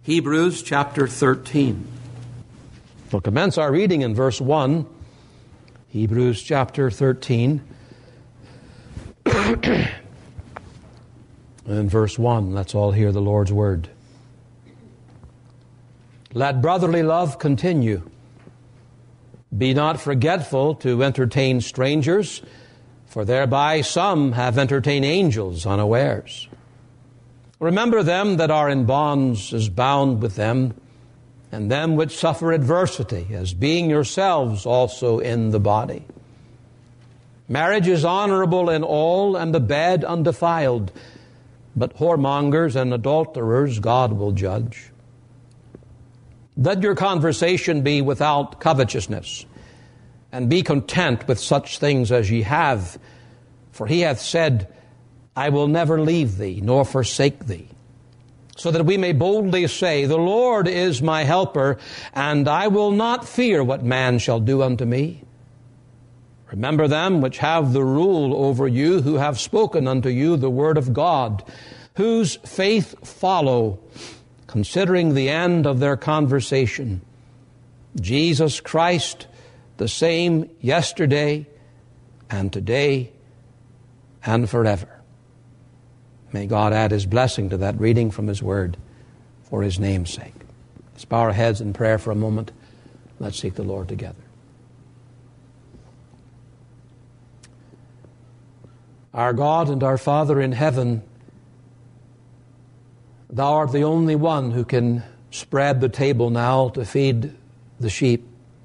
Hebrews chapter 13. We'll commence our reading in verse 1. Hebrews chapter 13. In verse 1, let's all hear the Lord's word. Let brotherly love continue. Be not forgetful to entertain strangers, for thereby some have entertained angels unawares. Remember them that are in bonds as bound with them, and them which suffer adversity, as being yourselves also in the body. Marriage is honorable in all, and the bed undefiled, but whoremongers and adulterers God will judge. Let your conversation be without covetousness, and be content with such things as ye have, for he hath said, I will never leave thee, nor forsake thee. So that we may boldly say, the Lord is my helper, and I will not fear what man shall do unto me. Remember them which have the rule over you, who have spoken unto you the word of God, whose faith follow, considering the end of their conversation. Jesus Christ, the same yesterday and today and forever. May God add His blessing to that reading from His Word for His name's sake. Let's bow our heads in prayer for a moment. Let's seek the Lord together. Our God and our Father in heaven, Thou art the only one who can spread the table now to feed the sheep.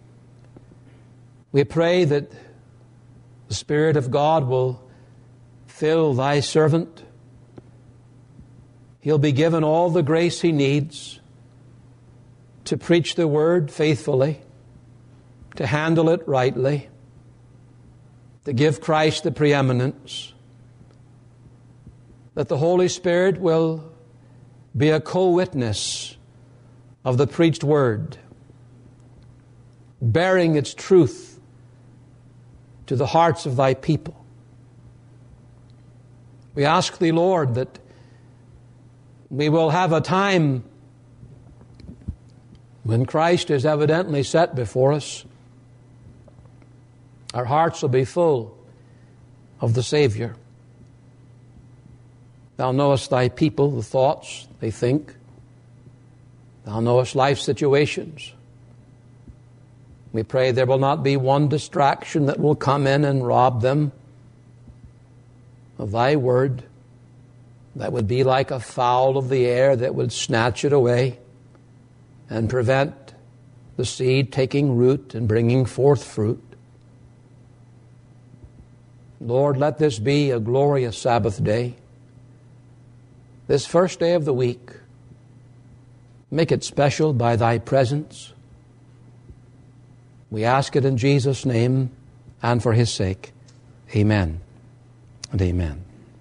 We pray that the Spirit of God will fill Thy servant. He'll be given all the grace he needs to preach the word faithfully, to handle it rightly, to give Christ the preeminence, that the Holy Spirit will be a co-witness of the preached word, bearing its truth to the hearts of Thy people. We ask Thee, Lord, that we will have a time when Christ is evidently set before us. Our hearts will be full of the Savior. Thou knowest Thy people, the thoughts they think. Thou knowest life situations. We pray there will not be one distraction that will come in and rob them of Thy word, that would be like a fowl of the air that would snatch it away and prevent the seed taking root and bringing forth fruit. Lord, let this be a glorious Sabbath day. This first day of the week, make it special by Thy presence. We ask it in Jesus' name and for His sake. Amen and amen.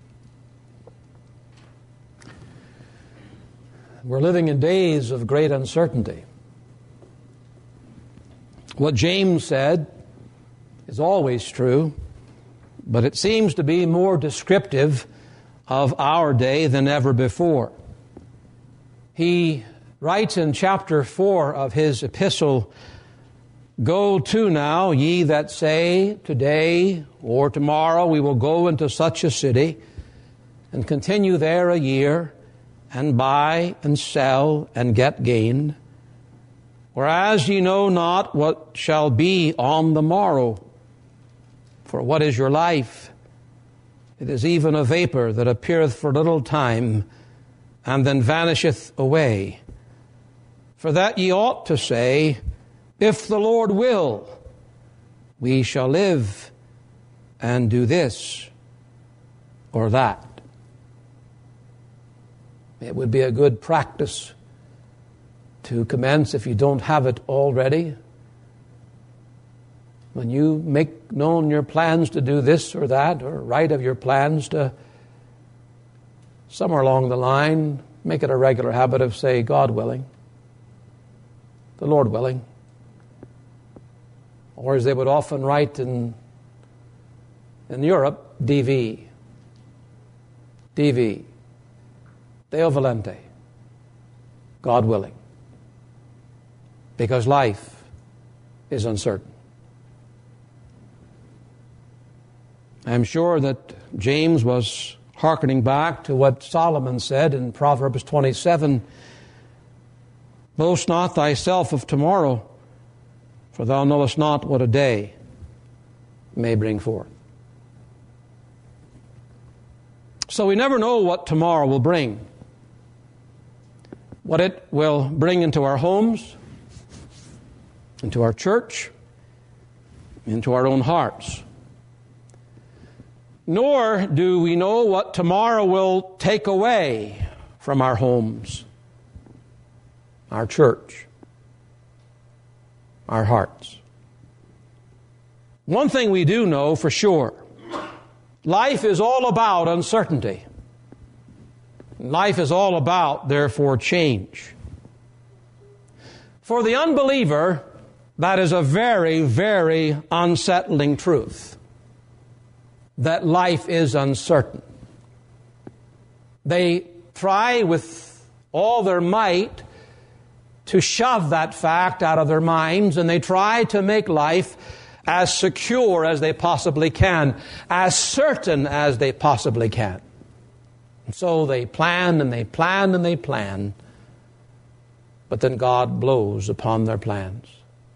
We're living in days of great uncertainty. What James said is always true, but it seems to be more descriptive of our day than ever before. He writes in chapter 4 of his epistle, Go to now, ye that say, today or tomorrow we will go into such a city, and continue there a year, and buy and sell and get gain. Whereas ye know not what shall be on the morrow. For what is your life? It is even a vapor that appeareth for a little time, and then vanisheth away. For that ye ought to say, if the Lord will, we shall live and do this or that. It would be a good practice to commence, if you don't have it already, when you make known your plans to do this or that, or write of your plans to, somewhere along the line, make it a regular habit of say, God willing, the Lord willing. Or as they would often write in Europe, DV. Deo volente. God willing. Because life is uncertain. I'm sure that James was hearkening back to what Solomon said in Proverbs 27, "Boast not thyself of tomorrow, for thou knowest not what a day may bring forth." So we never know what tomorrow will bring. What it will bring into our homes, into our church, into our own hearts. Nor do we know what tomorrow will take away from our homes, our church, our hearts. One thing we do know for sure: life is all about uncertainty. Life is all about, therefore, change. For the unbeliever, that is a very, very unsettling truth, that life is uncertain. They try with all their might to shove that fact out of their minds, and they try to make life as secure as they possibly can, as certain as they possibly can. And so they plan and they plan and they plan, but then God blows upon their plans.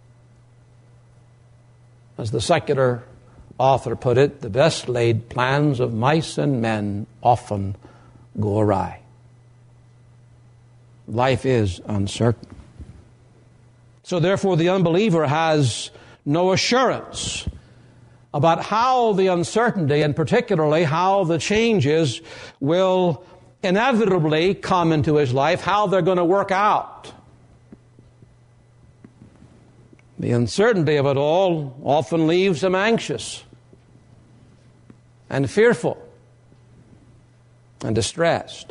As the secular author put it, the best laid plans of mice and men often go awry. Life is uncertain. So therefore the unbeliever has no assurance about how the uncertainty, and particularly how the changes will inevitably come into his life, how they're going to work out. The uncertainty of it all often leaves him anxious and fearful and distressed.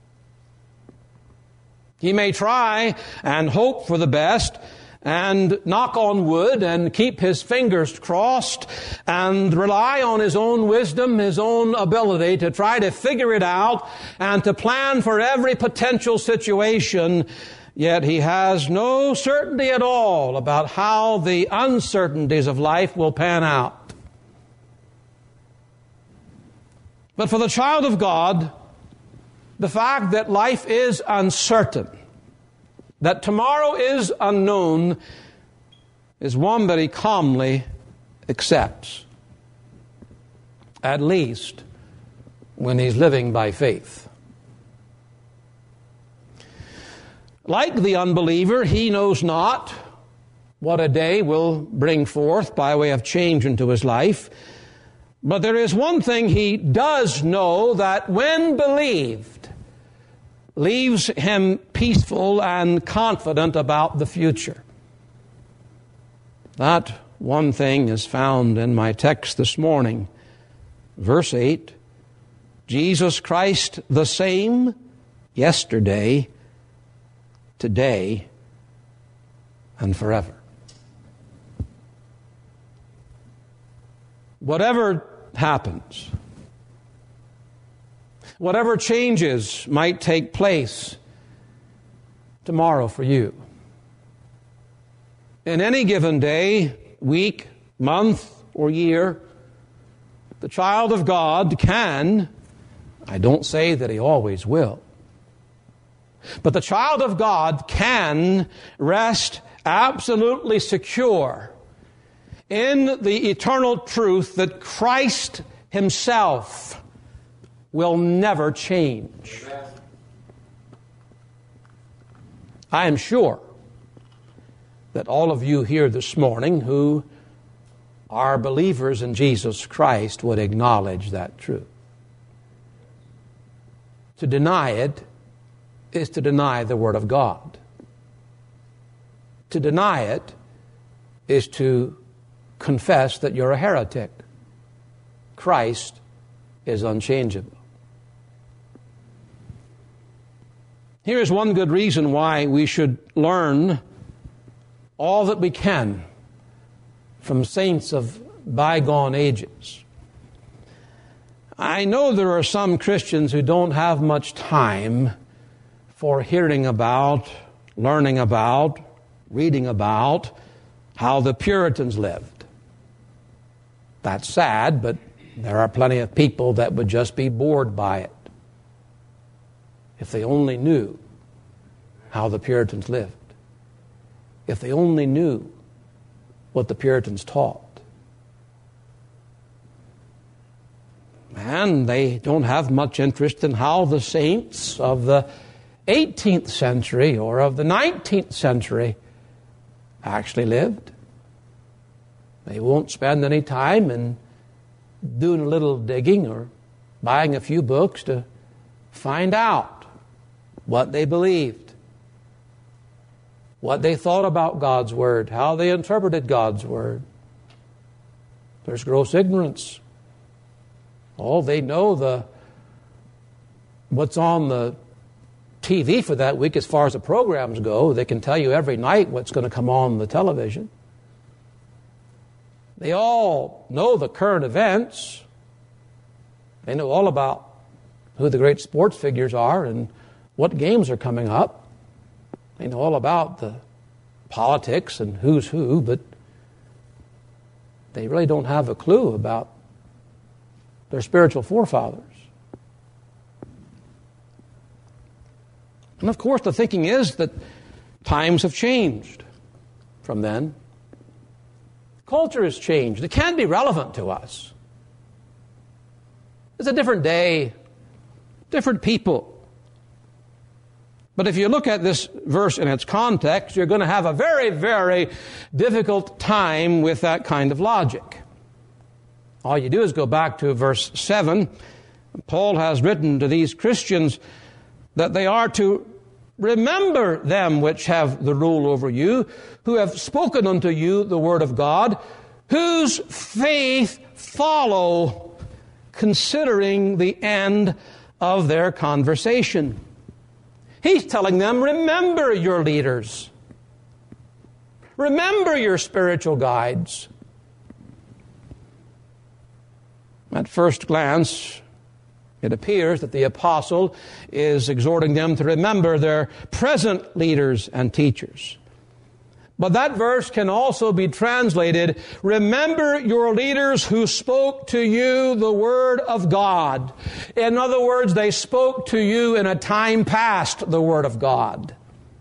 He may try and hope for the best and knock on wood and keep his fingers crossed and rely on his own wisdom, his own ability to try to figure it out and to plan for every potential situation, yet he has no certainty at all about how the uncertainties of life will pan out. But for the child of God, the fact that life is uncertain, that tomorrow is unknown, is one that he calmly accepts, at least when he's living by faith. Like the unbeliever, he knows not what a day will bring forth by way of change into his life, but there is one thing he does know that, when believed, leaves him peaceful and confident about the future. That one thing is found in my text this morning. Verse 8, Jesus Christ the same yesterday, today, and forever. Whatever happens, whatever changes might take place tomorrow for you, in any given day, week, month, or year, the child of God can, I don't say that he always will, but the child of God can rest absolutely secure in the eternal truth that Christ himself will never change. I am sure that all of you here this morning who are believers in Jesus Christ would acknowledge that truth. To deny it is to deny the Word of God. To deny it is to confess that you're a heretic. Christ is unchangeable. Here is one good reason why we should learn all that we can from saints of bygone ages. I know there are some Christians who don't have much time for hearing about, learning about, reading about how the Puritans lived. That's sad, but there are plenty of people that would just be bored by it if they only knew how the Puritans lived. If they only knew what the Puritans taught. And they don't have much interest in how the saints of the 18th century or of the 19th century actually lived. They won't spend any time in doing a little digging or buying a few books to find out what they believed, what they thought about God's Word, how they interpreted God's Word. There's gross ignorance. Oh, they know what's on the TV for that week as far as the programs go. They can tell you every night what's going to come on the television. They all know the current events. They know all about who the great sports figures are and what games are coming up. They know all about the politics and who's who, but they really don't have a clue about their spiritual forefathers. And of course, the thinking is that times have changed from then. Culture has changed. It can be relevant to us. It's a different day, different people. But if you look at this verse in its context, you're going to have a very, very difficult time with that kind of logic. All you do is go back to verse 7. Paul has written to these Christians that they are to remember them which have the rule over you, who have spoken unto you the word of God, whose faith follow, considering the end of their conversation. He's telling them, remember your leaders. Remember your spiritual guides. At first glance, it appears that the apostle is exhorting them to remember their present leaders and teachers. But that verse can also be translated, remember your leaders who spoke to you the word of God. In other words, they spoke to you in a time past the word of God.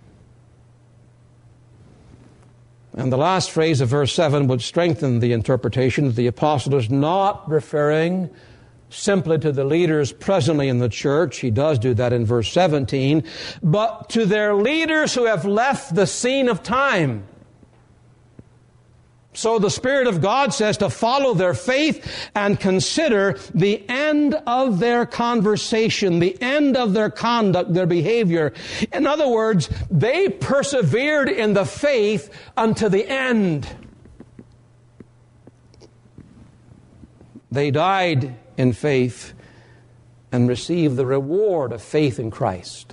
And the last phrase of verse 7 would strengthen the interpretation that the apostle is not referring simply to the leaders presently in the church. He does do that in verse 17. But to their leaders who have left the scene of time. So the Spirit of God says to follow their faith and consider the end of their conversation, the end of their conduct, their behavior. In other words, they persevered in the faith unto the end. They died in faith and received the reward of faith in Christ.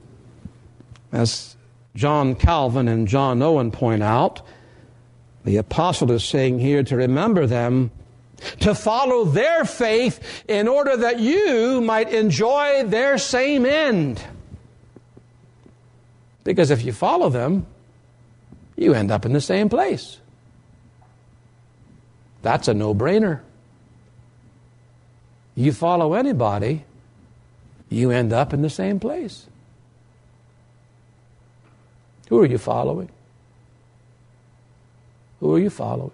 As John Calvin and John Owen point out, the apostle is saying here to remember them, to follow their faith in order that you might enjoy their same end. Because if you follow them, you end up in the same place. That's a no-brainer. You follow anybody, you end up in the same place. Who are you following? Who are you following?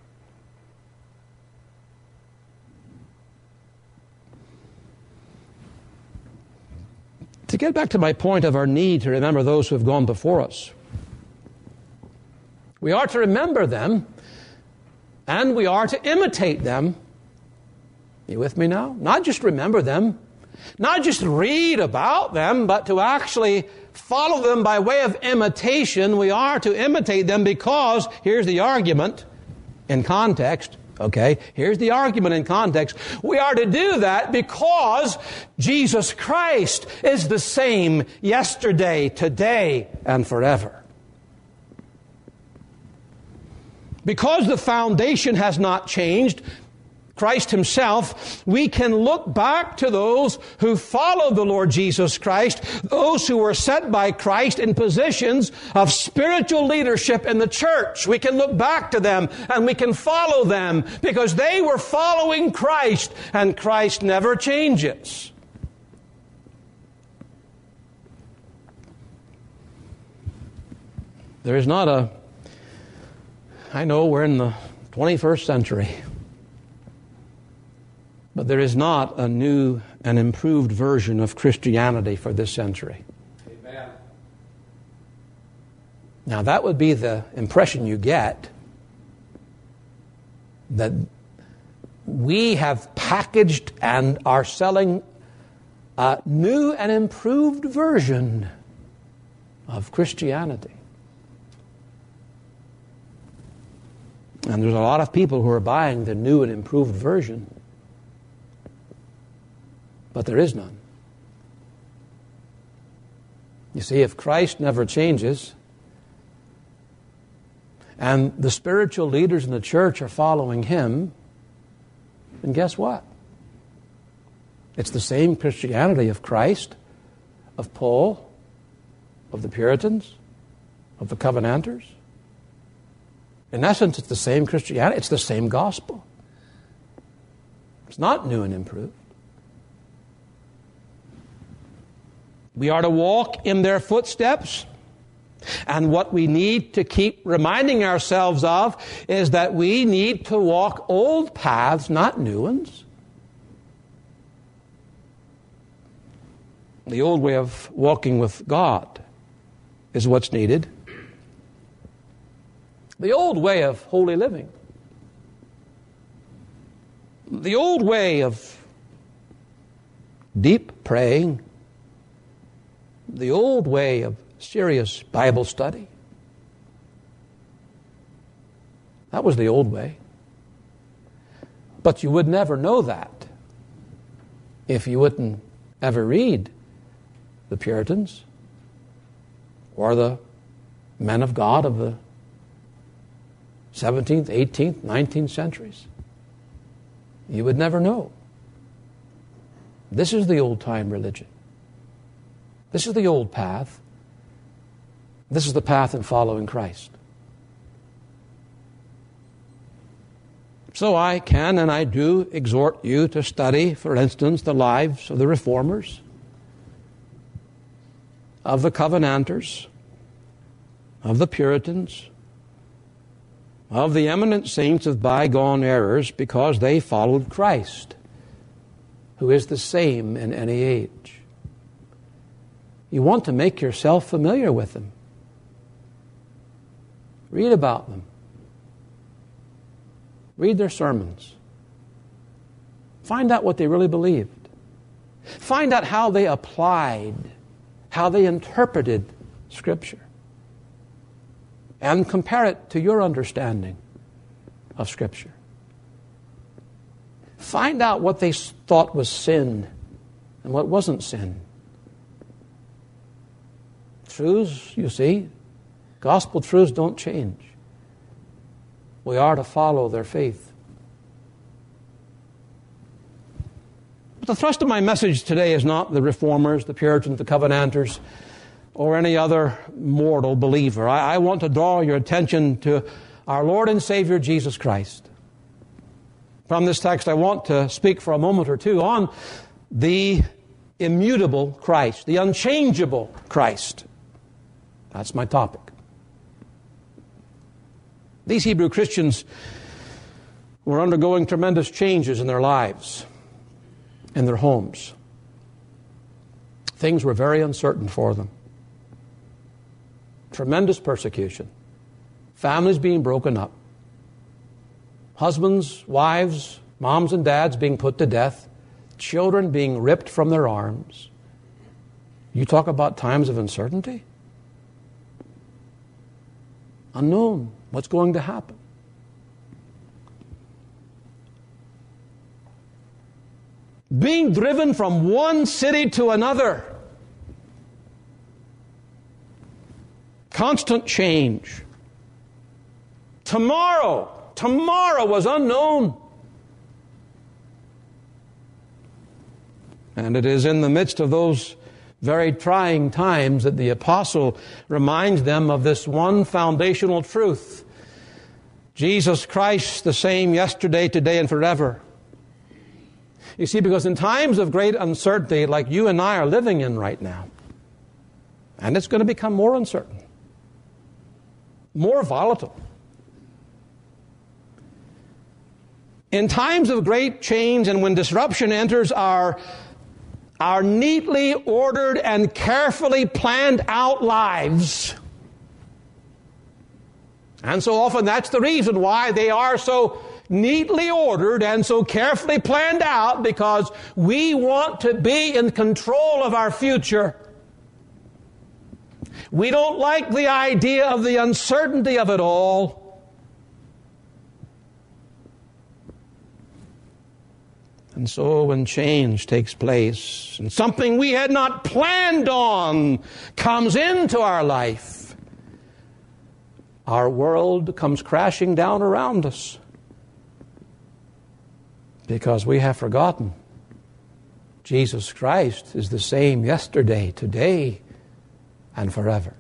To get back to my point of our need to remember those who have gone before us, we are to remember them and we are to imitate them. You with me now? Not just remember them, not just read about them, but to actually follow them by way of imitation. We are to imitate them because, here's the argument in context, okay? Here's the argument in context. We are to do that because Jesus Christ is the same yesterday, today, and forever. Because the foundation has not changed, Christ himself, we can look back to those who followed the Lord Jesus Christ, those who were set by Christ in positions of spiritual leadership in the church. We can look back to them and we can follow them because they were following Christ, and Christ never changes. There is not a... I know we're in the 21st century, but there is not a new and improved version of Christianity for this century. Amen. Now, that would be the impression you get, that we have packaged and are selling a new and improved version of Christianity. And there's a lot of people who are buying the new and improved version. But there is none. You see, if Christ never changes, and the spiritual leaders in the church are following him, then guess what? It's the same Christianity of Christ, of Paul, of the Puritans, of the Covenanters. In essence, it's the same Christianity. It's the same gospel. It's not new and improved. We are to walk in their footsteps. And what we need to keep reminding ourselves of is that we need to walk old paths, not new ones. The old way of walking with God is what's needed. The old way of holy living. The old way of deep praying. The old way of serious Bible study. That was the old way. But you would never know that if you wouldn't ever read the Puritans or the men of God of the 17th, 18th, 19th centuries. You would never know. This is the old-time religion. This is the old path. This is the path in following Christ. So I can and I do exhort you to study, for instance, the lives of the Reformers, of the Covenanters, of the Puritans, of the eminent saints of bygone eras, because they followed Christ, who is the same in any age. You want to make yourself familiar with them. Read about them. Read their sermons. Find out what they really believed. Find out how they applied, how they interpreted Scripture. And compare it to your understanding of Scripture. Find out what they thought was sin and what wasn't sin. Truths, you see, gospel truths don't change. We are to follow their faith. But the thrust of my message today is not the Reformers, the Puritans, the Covenanters, or any other mortal believer. I want to draw your attention to our Lord and Savior Jesus Christ. From this text, I want to speak for a moment or two on the immutable Christ, the unchangeable Christ. That's my topic. These Hebrew Christians were undergoing tremendous changes in their lives, in their homes. Things were very uncertain for them. Tremendous persecution. Families being broken up. Husbands, wives, moms and dads being put to death. Children being ripped from their arms. You talk about times of uncertainty? Unknown. What's going to happen? Being driven from one city to another. Constant change. Tomorrow was unknown. And it is in the midst of those very trying times that the apostle reminds them of this one foundational truth. Jesus Christ, the same yesterday, today, and forever. You see, because in times of great uncertainty, like you and I are living in right now, and it's going to become more uncertain, more volatile. In times of great change and when disruption enters our neatly ordered and carefully planned out lives. And so often that's the reason why they are so neatly ordered and so carefully planned out, because we want to be in control of our future. We don't like the idea of the uncertainty of it all. And so when change takes place and something we had not planned on comes into our life, our world comes crashing down around us because we have forgotten Jesus Christ is the same yesterday, today, and forever.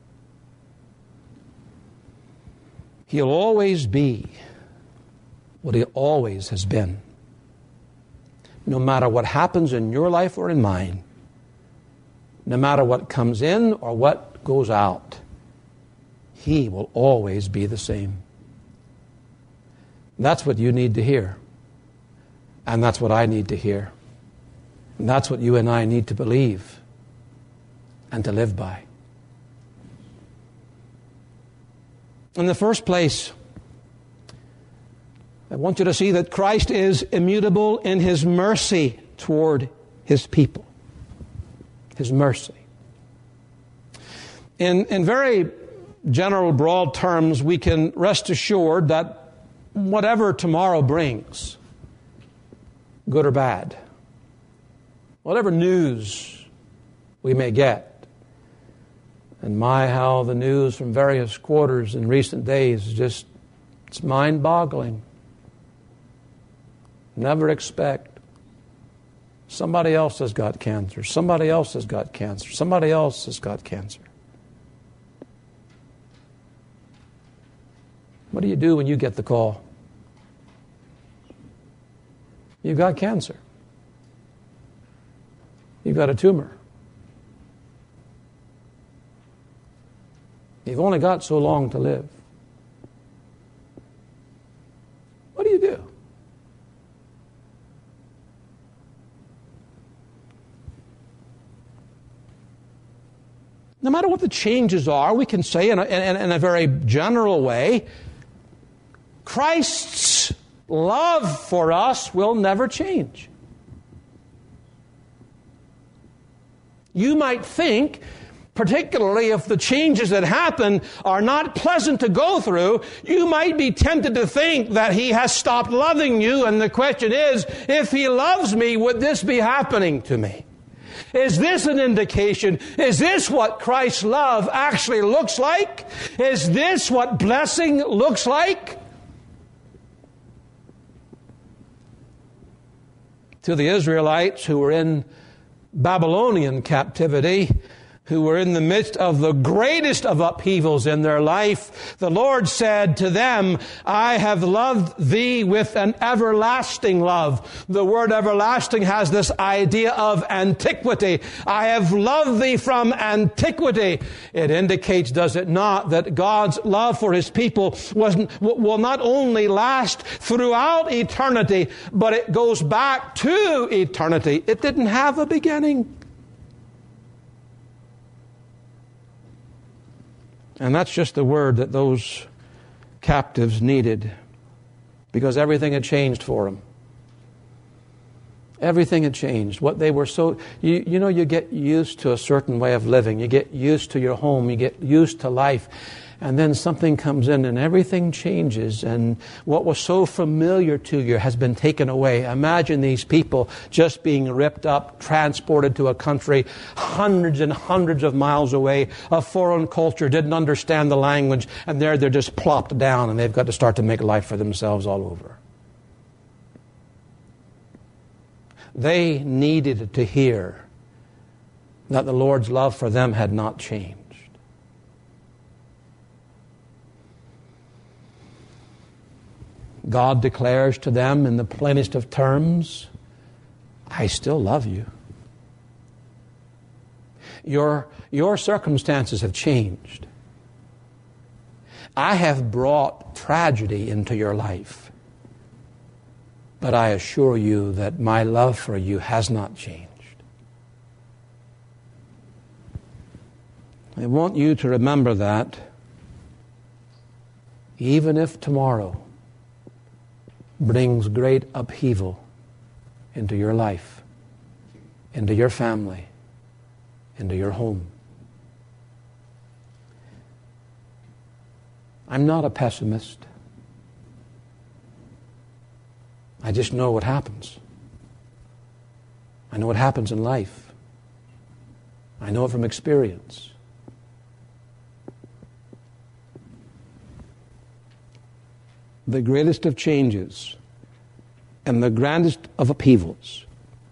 He'll always be what He always has been. No matter what happens in your life or in mine, no matter what comes in or what goes out, He will always be the same. That's what you need to hear. And that's what I need to hear. And that's what you and I need to believe and to live by. In the first place, I want you to see that Christ is immutable in His mercy toward His people. His mercy. In very general, broad terms, we can rest assured that whatever tomorrow brings, good or bad, whatever news we may get, and my, how the news from various quarters in recent days is it's mind-boggling. Never expect. Somebody else has got cancer. Somebody else has got cancer. Somebody else has got cancer. What do you do when you get the call? You've got cancer. You've got a tumor. You've only got so long to live. What do you do? No matter what the changes are, we can say in a very general way, Christ's love for us will never change. You might think, particularly if the changes that happen are not pleasant to go through, you might be tempted to think that He has stopped loving you, and the question is, if He loves me, would this be happening to me? Is this an indication? Is this what Christ's love actually looks like? Is this what blessing looks like? To the Israelites who were in Babylonian captivity, who were in the midst of the greatest of upheavals in their life, the Lord said to them, I have loved thee with an everlasting love. The word everlasting has this idea of antiquity. I have loved thee from antiquity. It indicates, does it not, that God's love for His people will not only last throughout eternity, but it goes back to eternity. It didn't have a beginning. And that's just the word that those captives needed, because everything had changed for them. Everything had changed. What they were so... You get used to a certain way of living. You get used to your home. You get used to life. And then something comes in and everything changes. And what was so familiar to you has been taken away. Imagine these people just being ripped up, transported to a country hundreds and hundreds of miles away, a foreign culture, didn't understand the language, and they're just plopped down and they've got to start to make life for themselves all over. They needed to hear that the Lord's love for them had not changed. God declares to them in the plainest of terms, I still love you. Your circumstances have changed. I have brought tragedy into your life. But I assure you that my love for you has not changed. I want you to remember that even if tomorrow brings great upheaval into your life, into your family, into your home. I'm not a pessimist. I just know what happens. I know what happens in life. I know it from experience. The greatest of changes and the grandest of upheavals,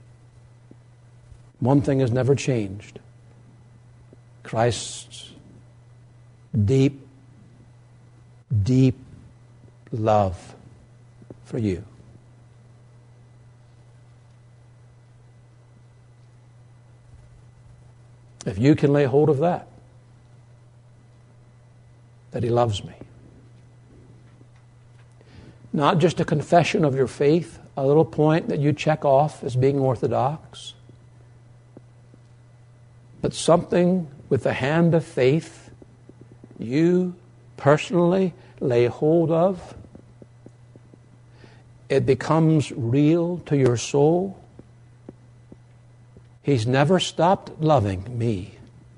one thing has never changed. Christ's deep, deep love for you. If you can lay hold of that He loves me. Not just a confession of your faith, a little point that you check off as being orthodox, but something with the hand of faith you personally lay hold of. It becomes real to your soul. He's never stopped loving me.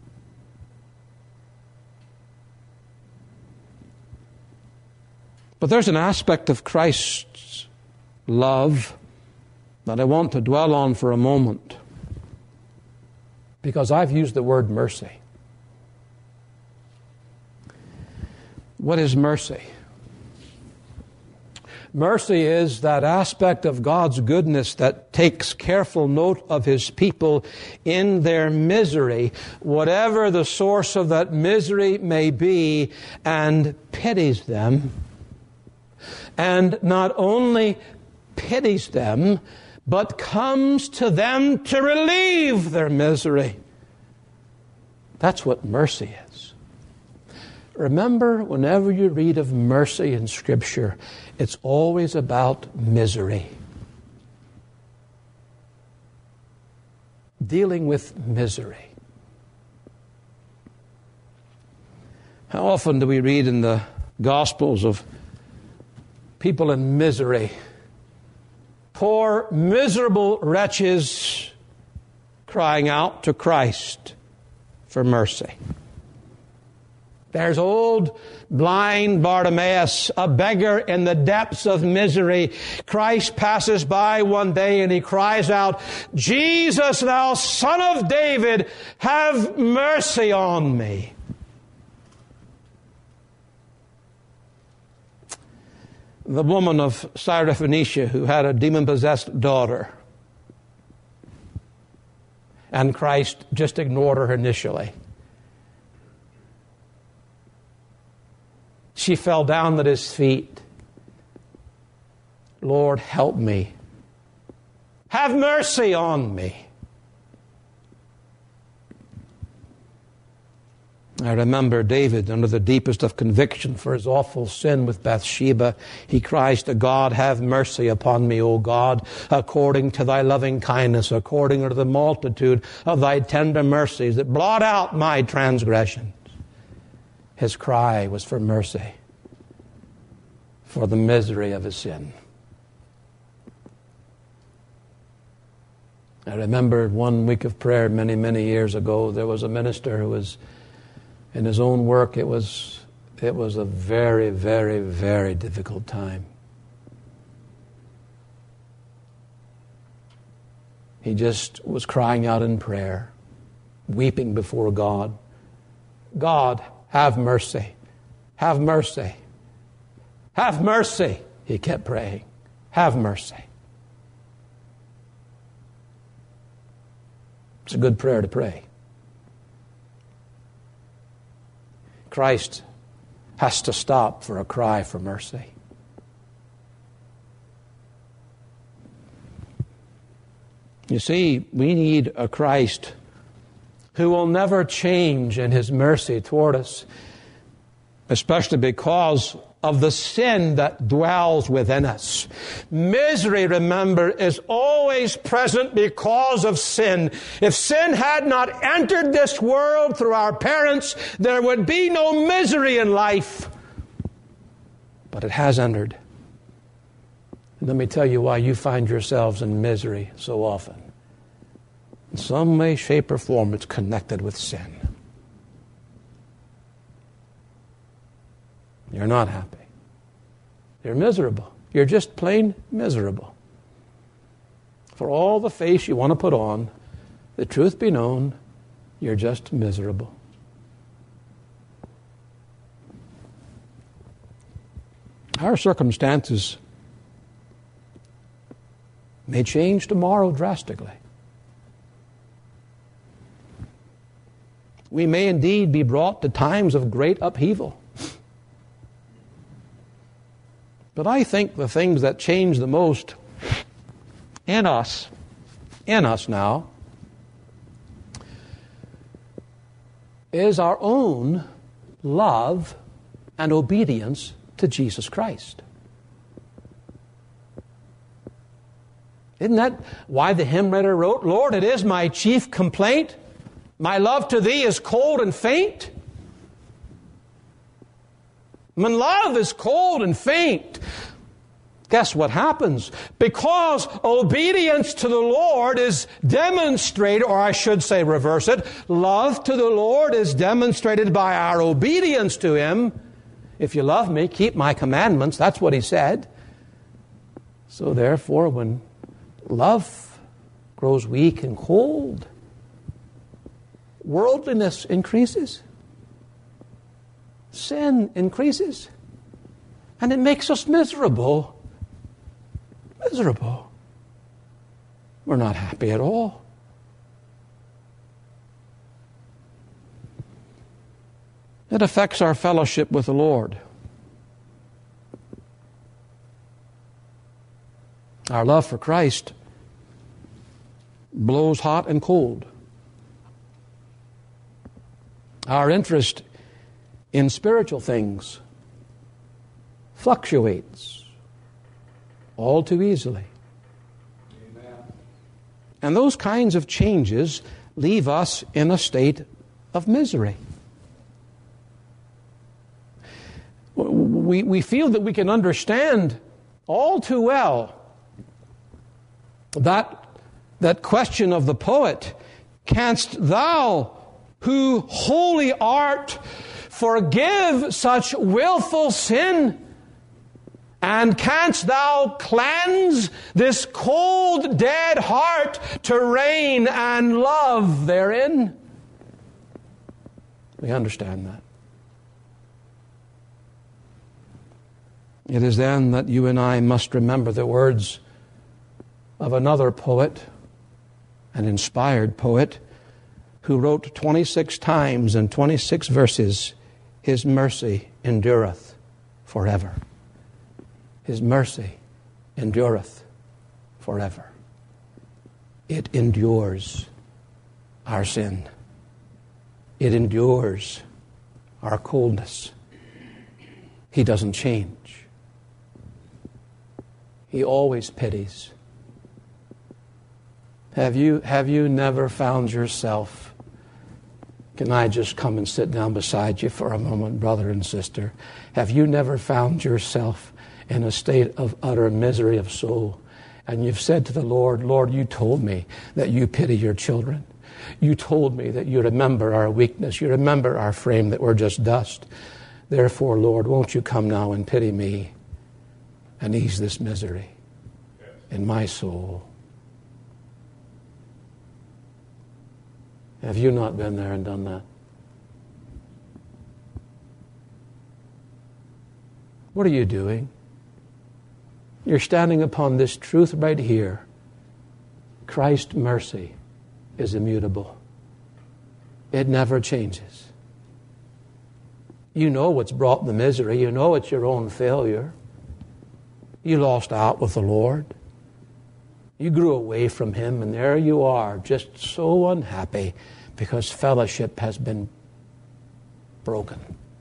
But there's an aspect of Christ's love that I want to dwell on for a moment, because I've used the word mercy. What is mercy? Mercy is that aspect of God's goodness that takes careful note of His people in their misery, whatever the source of that misery may be, and pities them. And not only pities them, but comes to them to relieve their misery. That's what mercy is. Remember, whenever you read of mercy in Scripture, it's always about misery. Dealing with misery. How often do we read in the Gospels of people in misery? Poor, miserable wretches crying out to Christ for mercy. There's old blind Bartimaeus, a beggar in the depths of misery. Christ passes by one day and he cries out, "Jesus, thou Son of David, have mercy on me." The woman of Syrophoenicia who had a demon-possessed daughter, and Christ just ignored her initially. She fell down at His feet. "Lord, help me. Have mercy on me." I remember David, under the deepest of conviction for his awful sin with Bathsheba, he cries to God, "Have mercy upon me, O God, according to thy loving kindness, according to the multitude of thy tender mercies that blot out my transgressions." His cry was for mercy, for the misery of his sin. I remember one week of prayer many, many years ago, there was a minister who was, in his own work, it was a very, very, very difficult time. He just was crying out in prayer, weeping before God. "God, have mercy. Have mercy. Have mercy." He kept praying. "Have mercy." It's a good prayer to pray. Christ has to stop for a cry for mercy. You see, we need a Christ who will never change in His mercy toward us, especially because of the sin that dwells within us. Misery, remember, is always present because of sin. If sin had not entered this world through our parents, there would be no misery in life. But it has entered. And let me tell you why you find yourselves in misery so often. In some way, shape, or form, it's connected with sin. You're not happy. You're miserable. You're just plain miserable. For all the face you want to put on, the truth be known, you're just miserable. Our circumstances may change tomorrow drastically. We may indeed be brought to times of great upheaval. But I think the things that change the most in us now, is our own love and obedience to Jesus Christ. Isn't that why the hymn writer wrote, Lord, it is my chief complaint. My love to Thee is cold and faint. When love is cold and faint, guess what happens? Because obedience to the Lord is demonstrated, or I should say reverse it, love to the Lord is demonstrated by our obedience to Him. If you love me, keep my commandments. That's what He said. So therefore, when love grows weak and cold, worldliness increases. Sin increases. And it makes us miserable. Miserable. We're not happy at all. It affects our fellowship with the Lord. Our love for Christ blows hot and cold. Our interest in spiritual things fluctuates all too easily. Amen. And those kinds of changes leave us in a state of misery. We feel that we can understand all too well that question of the poet, canst thou, who holy art, forgive such willful sin? And canst thou cleanse this cold, dead heart to reign and love therein? We understand that. It is then that you and I must remember the words of another poet, an inspired poet, who wrote 26 times in 26 verses, His mercy endureth forever. His mercy endureth forever. It endures our sin. It endures our coldness. He doesn't change. He always pities. Have you never found yourself? Can I just come and sit down beside you for a moment, brother and sister? Have you never found yourself in a state of utter misery of soul? And you've said to the Lord, Lord, you told me that you pity your children. You told me that you remember our weakness. You remember our frame, that we're just dust. Therefore, Lord, won't you come now and pity me and ease this misery in my soul? Have you not been there and done that? What are you doing? You're standing upon this truth right here. Christ's mercy is immutable. It never changes. You know what's brought the misery. You know it's your own failure. You lost out with the Lord. You grew away from Him, and there you are, just so unhappy because fellowship has been broken.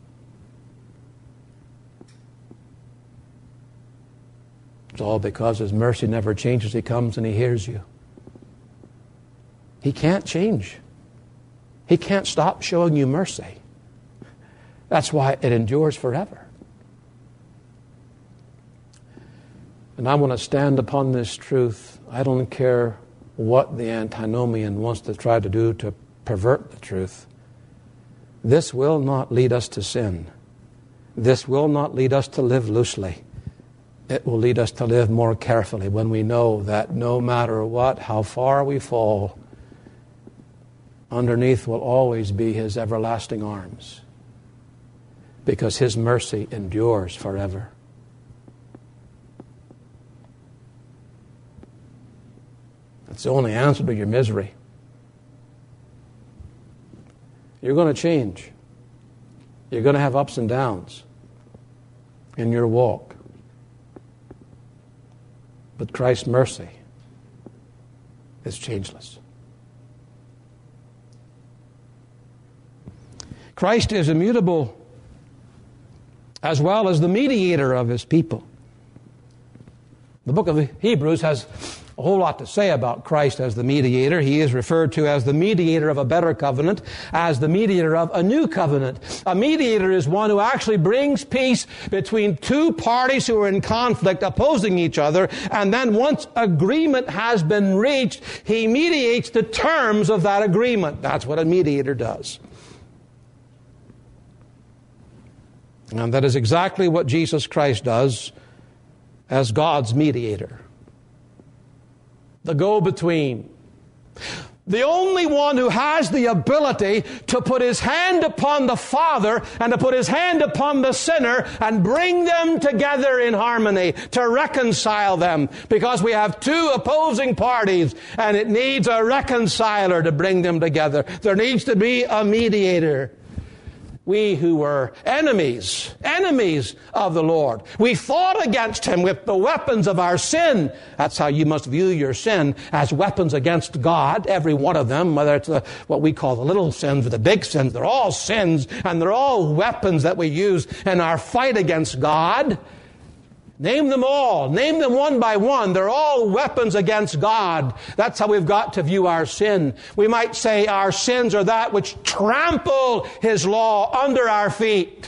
It's all because His mercy never changes. He comes and He hears you. He can't change. He can't stop showing you mercy. That's why it endures forever. And I want to stand upon this truth. I don't care what the antinomian wants to try to do to pervert the truth. This will not lead us to sin. This will not lead us to live loosely. It will lead us to live more carefully when we know that no matter what, how far we fall, underneath will always be His everlasting arms, because His mercy endures forever. That's the only answer to your misery. You're going to change. You're going to have ups and downs in your walk. But Christ's mercy is changeless. Christ is immutable as well as the mediator of His people. The book of Hebrews has a whole lot to say about Christ as the mediator. He is referred to as the mediator of a better covenant, as the mediator of a new covenant. A mediator is one who actually brings peace between two parties who are in conflict, opposing each other, and then once agreement has been reached, he mediates the terms of that agreement. That's what a mediator does. And that is exactly what Jesus Christ does as God's mediator. The go-between. The only one who has the ability to put his hand upon the Father and to put his hand upon the sinner and bring them together in harmony, to reconcile them. Because we have two opposing parties and it needs a reconciler to bring them together. There needs to be a mediator. We who were enemies of the Lord. We fought against Him with the weapons of our sin. That's how you must view your sin, as weapons against God, every one of them, whether it's what we call the little sins or the big sins. They're all sins, and they're all weapons that we use in our fight against God. Name them all. Name them one by one. They're all weapons against God. That's how we've got to view our sin. We might say our sins are that which trample His law under our feet.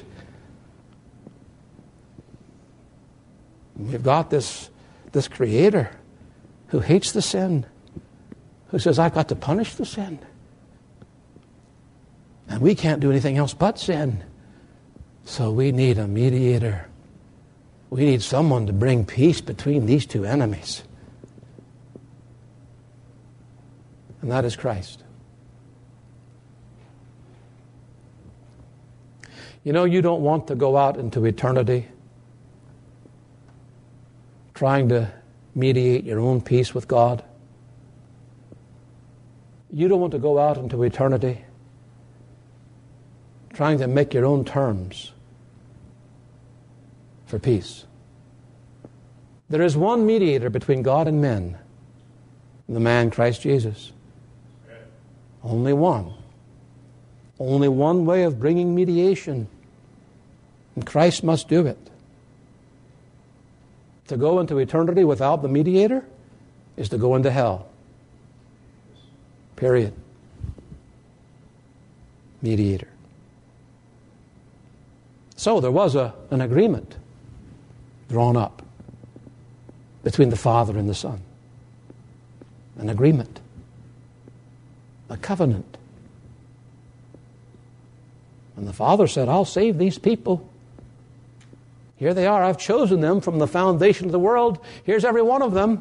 We've got this Creator who hates the sin, who says, I've got to punish the sin. And we can't do anything else but sin. So we need a mediator. We need someone to bring peace between these two enemies. And that is Christ. You know, you don't want to go out into eternity trying to mediate your own peace with God. You don't want to go out into eternity trying to make your own terms for peace. There is one mediator between God and men, the man Christ Jesus. Only one. Only one way of bringing mediation. And Christ must do it. To go into eternity without the mediator is to go into hell. Period. Mediator. So there was an agreement drawn up between the Father and the Son. An agreement. A covenant. And the Father said, I'll save these people. Here they are. I've chosen them from the foundation of the world. Here's every one of them.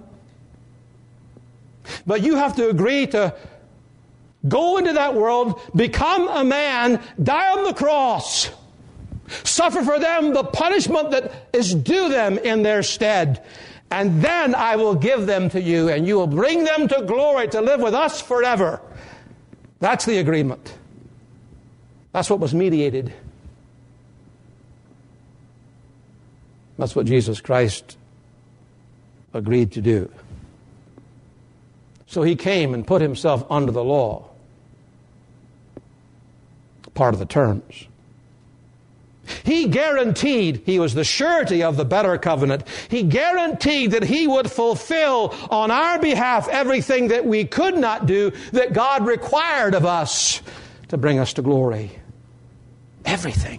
But you have to agree to go into that world, become a man, die on the cross, suffer for them the punishment that is due them in their stead. And then I will give them to you, and you will bring them to glory to live with us forever. That's the agreement. That's what was mediated. That's what Jesus Christ agreed to do. So he came and put himself under the law. Part of the terms. He guaranteed, he was the surety of the better covenant. He guaranteed that he would fulfill on our behalf everything that we could not do, that God required of us to bring us to glory. Everything.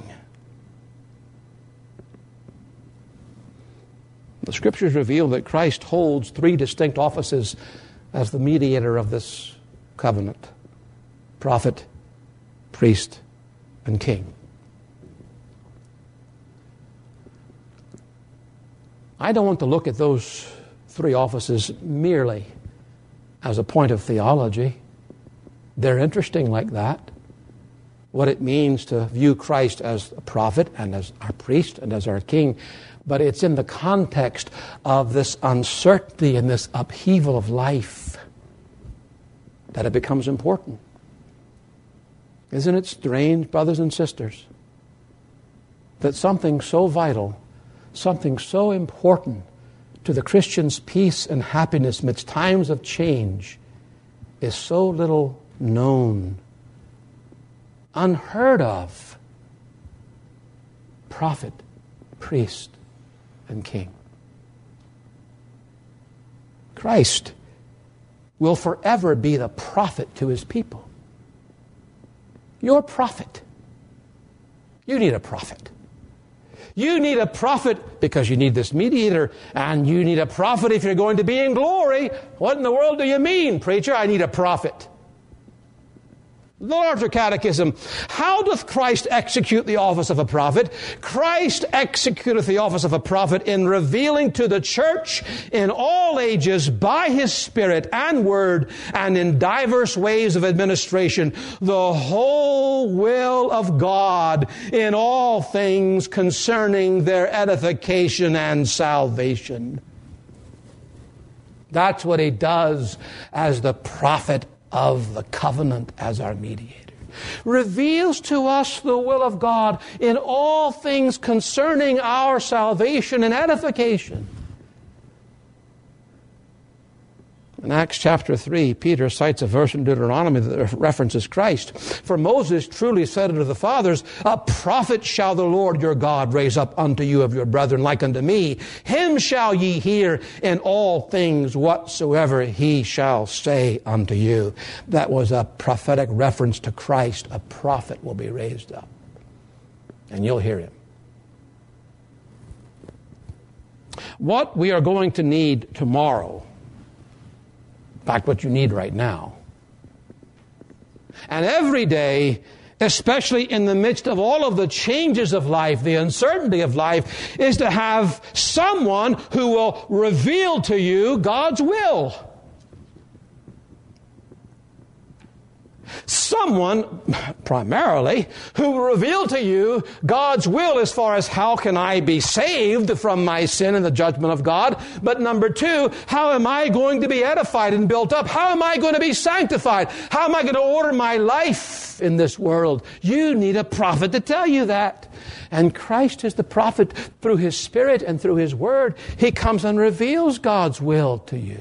The Scriptures reveal that Christ holds three distinct offices as the mediator of this covenant: prophet, priest, and king. I don't want to look at those three offices merely as a point of theology. They're interesting like that. What it means to view Christ as a prophet and as our priest and as our king. But it's in the context of this uncertainty and this upheaval of life that it becomes important. Isn't it strange, brothers and sisters, that something so vital, something so important to the Christian's peace and happiness amidst times of change is so little known, unheard of? Prophet, priest, and king. Christ will forever be the prophet to his people. Your prophet. You need a prophet. You need a prophet because you need this mediator, and you need a prophet if you're going to be in glory. What in the world do you mean, preacher? I need a prophet. The Larger Catechism. How doth Christ execute the office of a prophet? Christ executeth the office of a prophet in revealing to the church in all ages by his Spirit and word and in diverse ways of administration the whole will of God in all things concerning their edification and salvation. That's what he does as the prophet of the covenant, as our mediator. Reveals to us the will of God in all things concerning our salvation and edification. In Acts chapter 3, Peter cites a verse in Deuteronomy that references Christ. For Moses truly said unto the fathers, a prophet shall the Lord your God raise up unto you of your brethren like unto me. Him shall ye hear in all things whatsoever he shall say unto you. That was a prophetic reference to Christ. A prophet will be raised up, and you'll hear him. What we are going to need tomorrow, in fact, what you need right now, and every day, especially in the midst of all of the changes of life, the uncertainty of life, is to have someone who will reveal to you God's will. Someone, primarily, who will reveal to you God's will as far as how can I be saved from my sin and the judgment of God. But number two, how am I going to be edified and built up? How am I going to be sanctified? How am I going to order my life in this world? You need a prophet to tell you that. And Christ is the prophet through his Spirit and through his word. He comes and reveals God's will to you.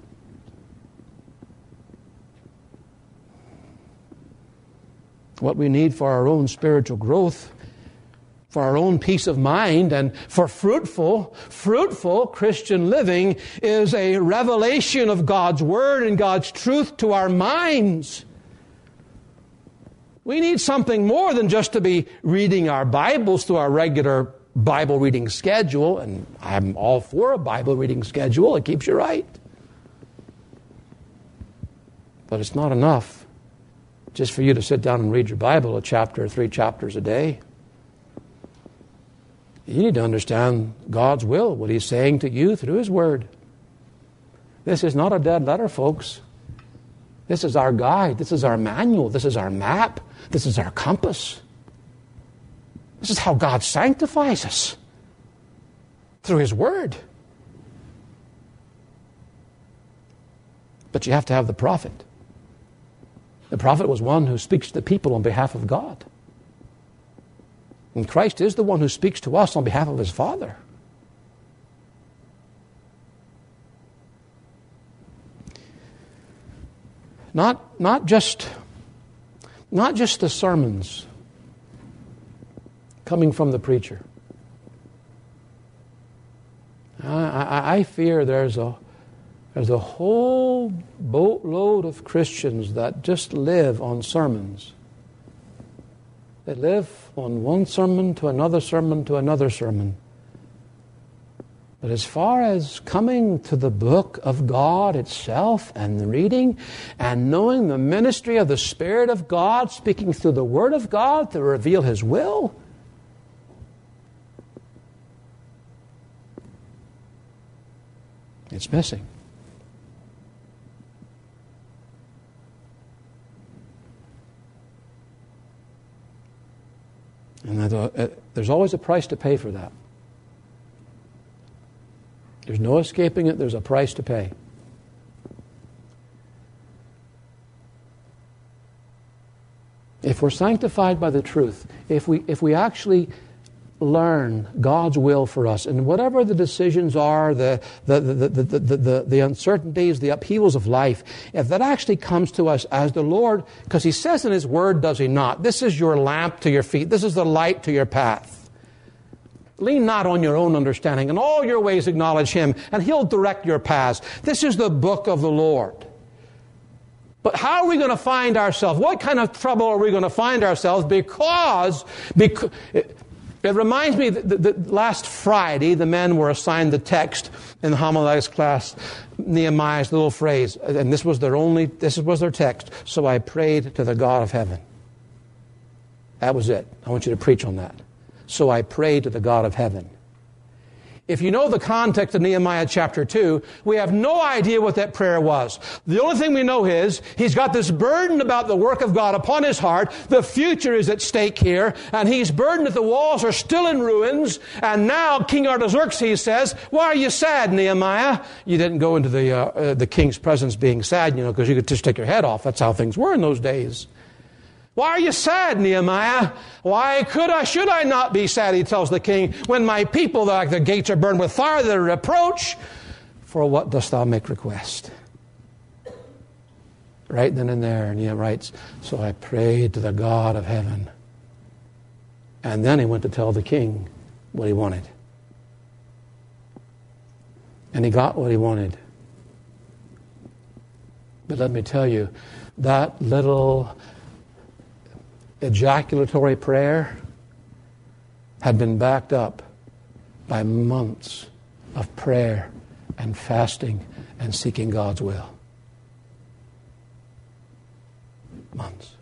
What we need for our own spiritual growth, for our own peace of mind, and for fruitful Christian living is a revelation of God's Word and God's truth to our minds. We need something more than just to be reading our Bibles through our regular Bible reading schedule, and I'm all for a Bible reading schedule. It keeps you right. But it's not enough just for you to sit down and read your Bible a chapter or 3 chapters a day. You need to understand God's will, what he's saying to you through his word. This is not a dead letter, folks. This is our guide. This is our manual. This is our map. This is our compass. This is how God sanctifies us, through his word. But you have to have the prophet. The prophet was one who speaks to the people on behalf of God. And Christ is the one who speaks to us on behalf of his Father. Not just the sermons coming from the preacher. I fear there's a whole boatload of Christians that just live on sermons. They live on one sermon to another sermon to another sermon. But as far as coming to the book of God itself and reading and knowing the ministry of the Spirit of God speaking through the Word of God to reveal His will, it's missing. And there's always a price to pay for that. There's no escaping it. There's a price to pay. If we're sanctified by the truth, if we actually learn God's will for us, and whatever the decisions are, the uncertainties, the upheavals of life, if that actually comes to us as the Lord, because He says in His Word, does He not? This is your lamp to your feet. This is the light to your path. Lean not on your own understanding. In all your ways acknowledge Him, and He'll direct your paths. This is the book of the Lord. But how are we going to find ourselves? What kind of trouble are we going to find ourselves? Because it reminds me that last Friday, the men were assigned the text in the homiletics class, Nehemiah's little phrase, and this was their text. So I prayed to the God of heaven. That was it. I want you to preach on that. So I prayed to the God of heaven. If you know the context of Nehemiah chapter 2, we have no idea what that prayer was. The only thing we know is he's got this burden about the work of God upon his heart. The future is at stake here, and he's burdened that the walls are still in ruins. And now King Artaxerxes says, "Why are you sad, Nehemiah?" You didn't go into the king's presence being sad, because you could just take your head off. That's how things were in those days. "Why are you sad, Nehemiah?" "Why should I not be sad," he tells the king, "when my people, like the gates are burned with fire, their reproach? For what dost thou make request?" Right then and there, Nehemiah writes, "So I prayed to the God of heaven." And then he went to tell the king what he wanted. And he got what he wanted. But let me tell you, that little ejaculatory prayer had been backed up by months of prayer and fasting and seeking God's will. Months.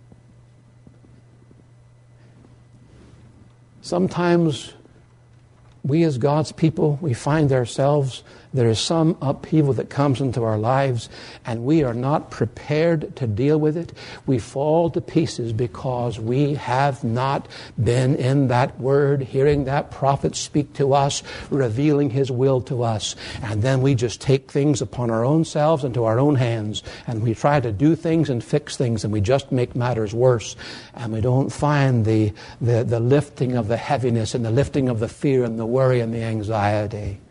Sometimes we as God's people, we find ourselves, there is some upheaval that comes into our lives and we are not prepared to deal with it. We fall to pieces because we have not been in that Word, hearing that prophet speak to us, revealing His will to us. And then we just take things upon our own selves into our own hands, and we try to do things and fix things, and we just make matters worse. And we don't find the lifting of the heaviness and the lifting of the fear and the worry and the anxiety.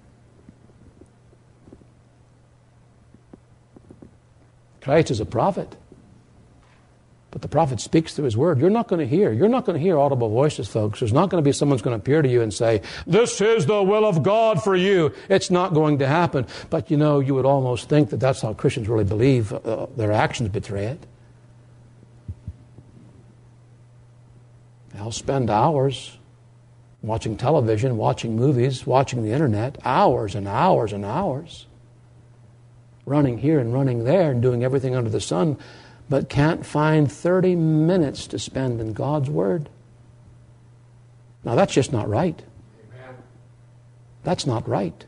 Christ is a prophet. But the prophet speaks through his word. You're not going to hear audible voices, folks. There's not going to be someone's going to appear to you and say, "This is the will of God for you." It's not going to happen. But you would almost think that that's how Christians really believe. Their actions betray it. They'll spend hours watching television, watching movies, watching the internet, hours and hours and hours, running here and running there and doing everything under the sun, but can't find 30 minutes to spend in God's Word. Now that's just not right. Amen. That's not right.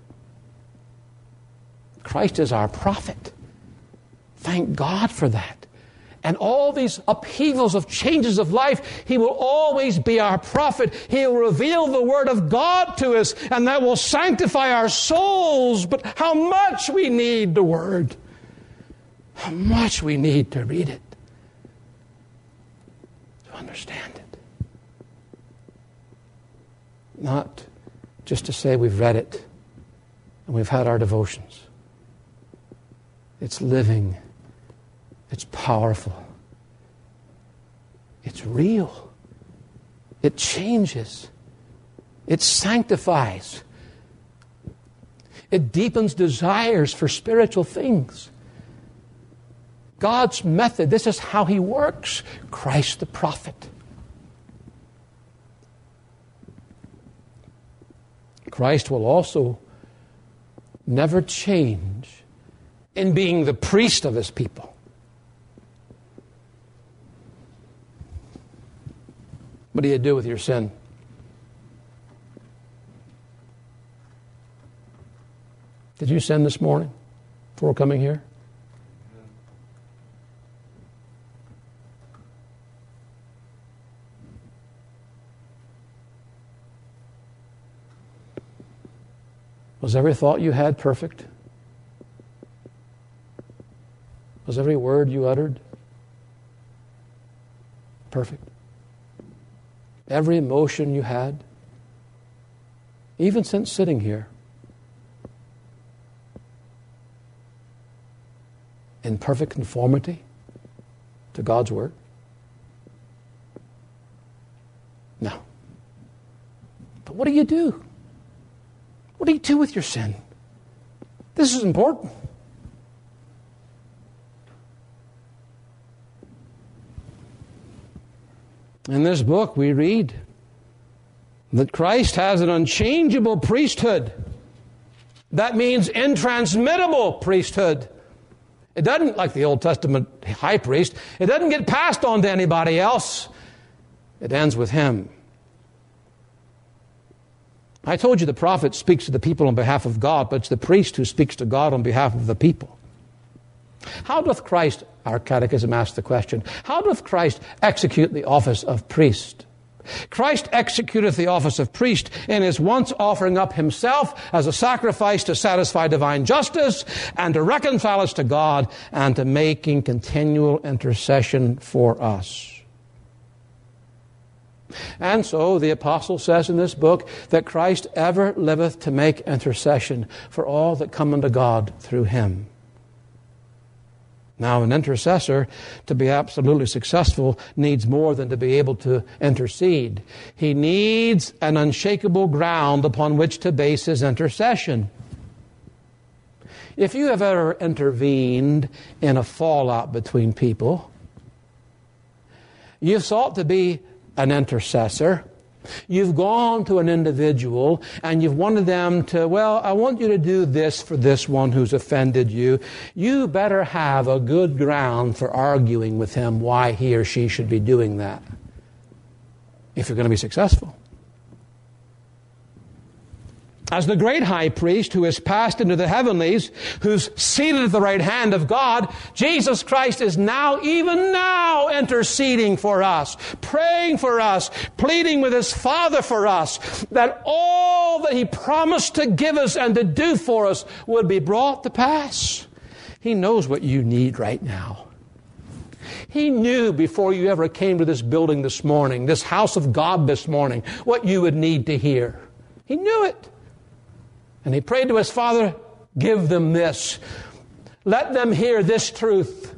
Christ is our prophet. Thank God for that. And all these upheavals of changes of life, He will always be our prophet. He'll reveal the Word of God to us, and that will sanctify our souls. But how much we need the Word. How much we need to read it. understand it. Not just to say we've read it and we've had our devotions. It's living. It's powerful. It's real. It changes. It sanctifies. It deepens desires for spiritual things. God's method, this is how He works. Christ the prophet. Christ will also never change in being the priest of His people. What do you do with your sin? Did you sin this morning before coming here? Was every thought you had perfect? Was every word you uttered perfect? Every emotion you had? Even since sitting here? In perfect conformity to God's Word? No. But what do you do? What do you do with your sin? This is important. In this book we read that Christ has an unchangeable priesthood. That means intransmittable priesthood. It doesn't, like the Old Testament high priest, it doesn't get passed on to anybody else. It ends with Him. I told you the prophet speaks to the people on behalf of God, but it's the priest who speaks to God on behalf of the people. How doth Christ, our catechism asks the question, how doth Christ execute the office of priest? Christ executeth the office of priest in His once offering up Himself as a sacrifice to satisfy divine justice and to reconcile us to God and to making continual intercession for us. And so the apostle says in this book that Christ ever liveth to make intercession for all that come unto God through Him. Now, an intercessor, to be absolutely successful, needs more than to be able to intercede. He needs an unshakable ground upon which to base his intercession. If you have ever intervened in a fallout between people, you've sought to be an intercessor. You've gone to an individual and you've wanted them to, well, I want you to do this for this one who's offended you. You better have a good ground for arguing with him why he or she should be doing that if you're going to be successful. As the great high priest who has passed into the heavenlies, who's seated at the right hand of God, Jesus Christ is now, even now, interceding for us, praying for us, pleading with His Father for us, that all that He promised to give us and to do for us would be brought to pass. He knows what you need right now. He knew before you ever came to this building this morning, this house of God this morning, what you would need to hear. He knew it. And He prayed to His Father, give them this. Let them hear this truth.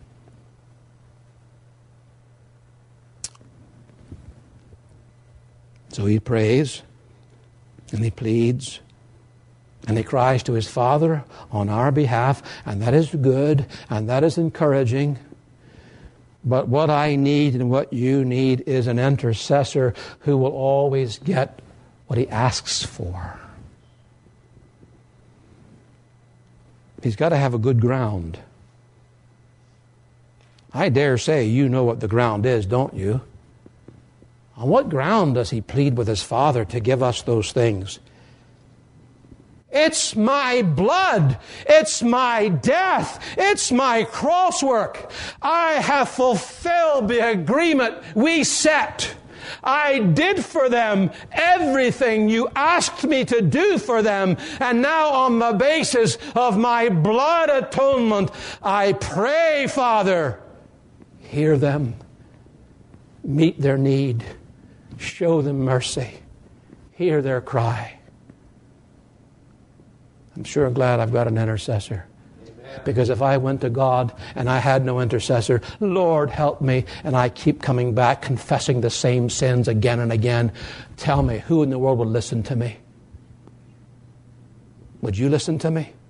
So He prays, and He pleads, and He cries to His Father on our behalf, and that is good, and that is encouraging. But what I need and what you need is an intercessor who will always get what he asks for. He's got to have a good ground. I dare say you know what the ground is, don't you? On what ground does he plead with his Father to give us those things? It's my blood. It's my death. It's my cross work. I have fulfilled the agreement we set. I did for them everything you asked me to do for them. And now on the basis of my blood atonement, I pray, Father, hear them. Meet their need. Show them mercy. Hear their cry. I'm sure glad I've got an intercessor. Because if I went to God and I had no intercessor, Lord, help me, and I keep coming back, confessing the same sins again and again, tell me, who in the world would listen to me? Would you listen to me?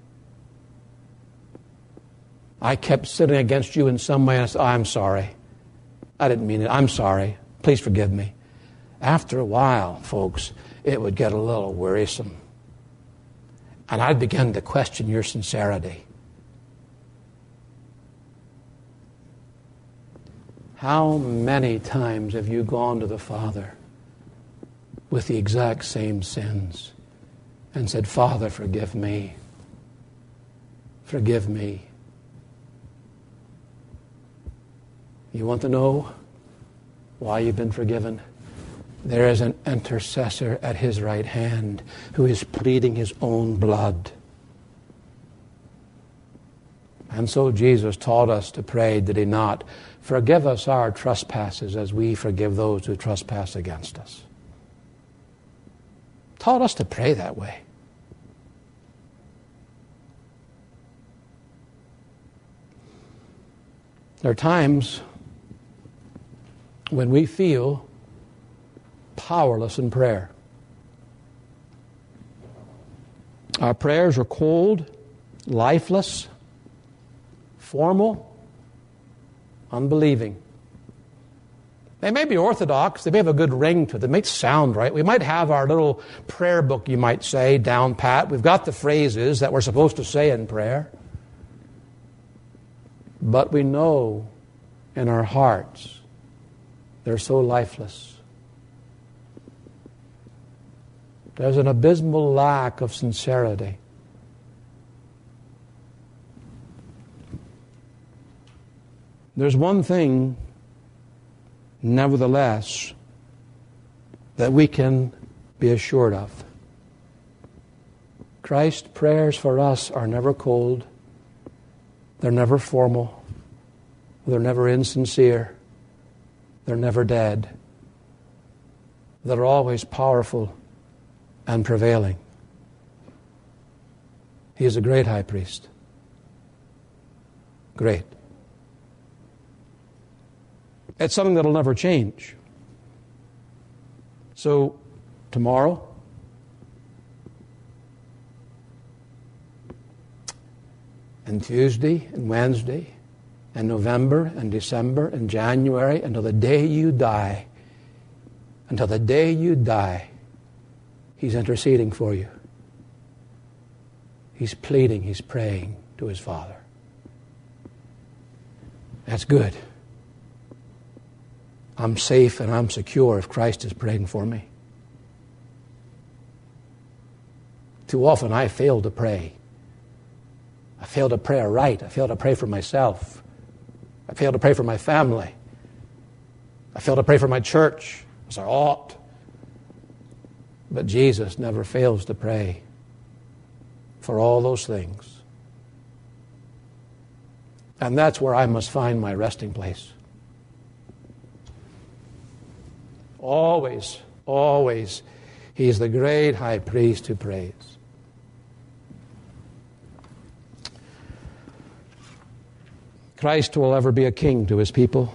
I kept sinning against you in some way, and I said, I'm sorry. I didn't mean it. I'm sorry. Please forgive me. After a while, folks, it would get a little wearisome. And I'd begin to question your sincerity. How many times have you gone to the Father with the exact same sins and said, Father, forgive me. Forgive me. You want to know why you've been forgiven? There is an intercessor at his right hand who is pleading his own blood. And so Jesus taught us to pray, did he not? Forgive us our trespasses as we forgive those who trespass against us. Taught us to pray that way. There are times when we feel powerless in prayer. Our prayers are cold, lifeless, formal, unbelieving. They may be orthodox. They may have a good ring to them. They may sound right. We might have our little prayer book, you might say, down pat. We've got the phrases that we're supposed to say in prayer. But we know in our hearts they're so lifeless. There's an abysmal lack of sincerity. There's one thing, nevertheless, that we can be assured of. Christ's prayers for us are never cold. They're never formal. They're never insincere. They're never dead. They're always powerful and prevailing. He is a great high priest. Great. It's something that'll never change. So, tomorrow, and Tuesday, and Wednesday, and November, and December, and January, until the day you die, He's interceding for you. He's pleading, He's praying to His Father. That's good. I'm safe and I'm secure if Christ is praying for me. Too often I fail to pray. I fail to pray aright. I fail to pray for myself. I fail to pray for my family. I fail to pray for my church as I ought. But Jesus never fails to pray for all those things. And that's where I must find my resting place. Always, always, He's the great high priest who prays. Christ will ever be a king to His people.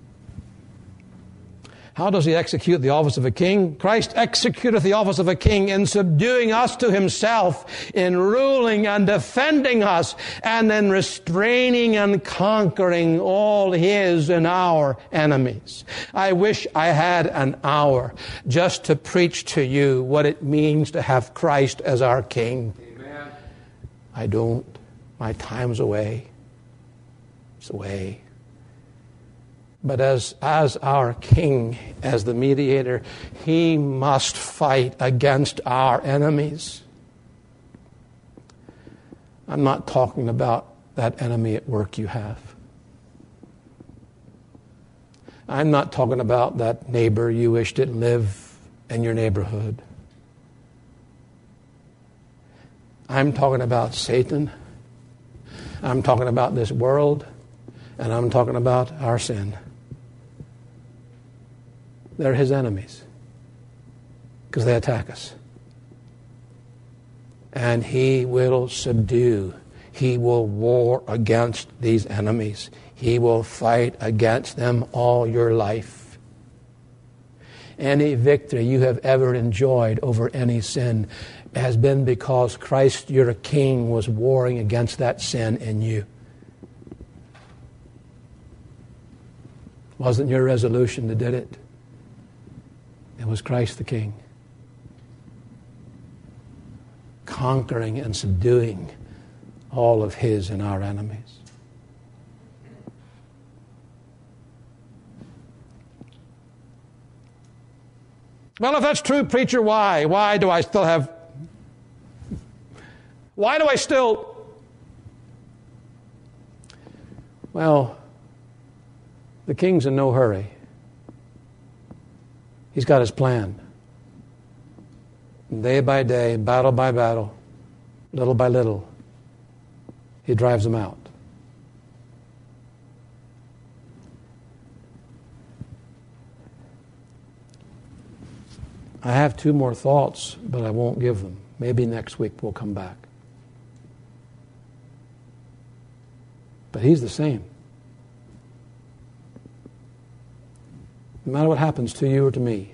How does He execute the office of a king? Christ executeth the office of a king in subduing us to Himself, in ruling and defending us, and in restraining and conquering all His and our enemies. I wish I had an hour just to preach to you what it means to have Christ as our king. Amen. I don't. My time's away. It's away. But as our King, as the mediator, He must fight against our enemies. I'm not talking about that enemy at work you have. I'm not talking about that neighbor you wish didn't live in your neighborhood. I'm talking about Satan. I'm talking about this world. And I'm talking about our sin. They're his enemies because they attack us. And he will subdue. He will war against these enemies. He will fight against them all your life. Any victory you have ever enjoyed over any sin has been because Christ, your King, was warring against that sin in you. Wasn't your resolution that did it. It was Christ the King. Conquering and subduing all of his and our enemies. Well, if that's true, preacher, why? Why do I still... Well, the King's in no hurry. He's got his plan. Day by day, battle by battle, little by little, he drives them out. I have 2 more thoughts, but I won't give them. Maybe next week we'll come back. But he's the same. No matter what happens to you or to me,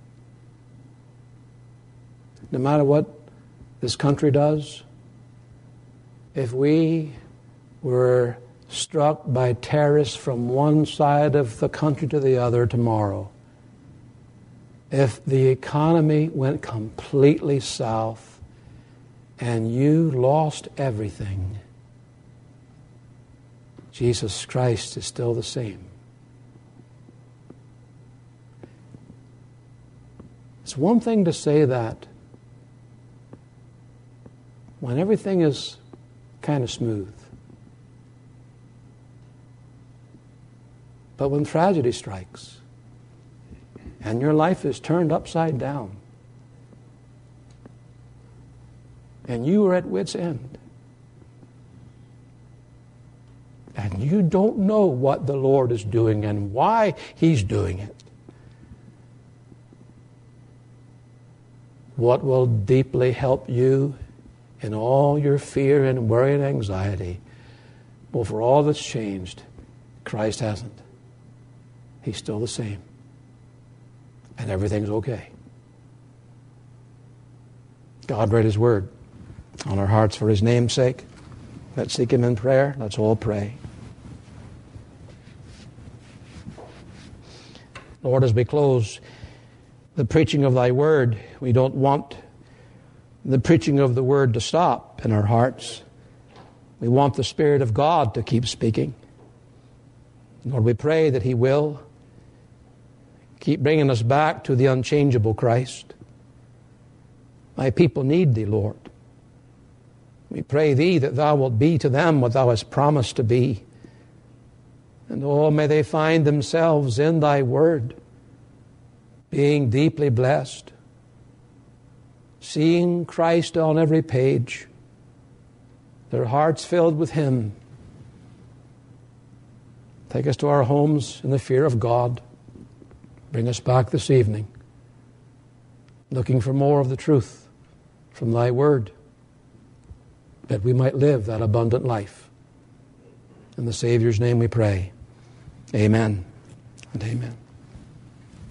no matter what this country does, if we were struck by terrorists from one side of the country to the other tomorrow, if the economy went completely south and you lost everything, Jesus Christ is still the same. It's one thing to say that when everything is kind of smooth. But when tragedy strikes and your life is turned upside down and you are at wit's end and you don't know what the Lord is doing and why he's doing it, what will deeply help you in all your fear and worry and anxiety? Well, for all that's changed, Christ hasn't. He's still the same. And everything's okay. God read his word on our hearts for his name's sake. Let's seek him in prayer. Let's all pray. Lord, as we close the preaching of thy word, we don't want the preaching of the word to stop in our hearts. We want the Spirit of God to keep speaking. Lord, we pray that he will keep bringing us back to the unchangeable Christ. Thy people need thee, Lord. We pray thee that thou wilt be to them what thou hast promised to be. And oh, may they find themselves in thy word, being deeply blessed, seeing Christ on every page, their hearts filled with him. Take us to our homes in the fear of God. Bring us back this evening, looking for more of the truth from thy word, that we might live that abundant life. In the Savior's name we pray. Amen and amen.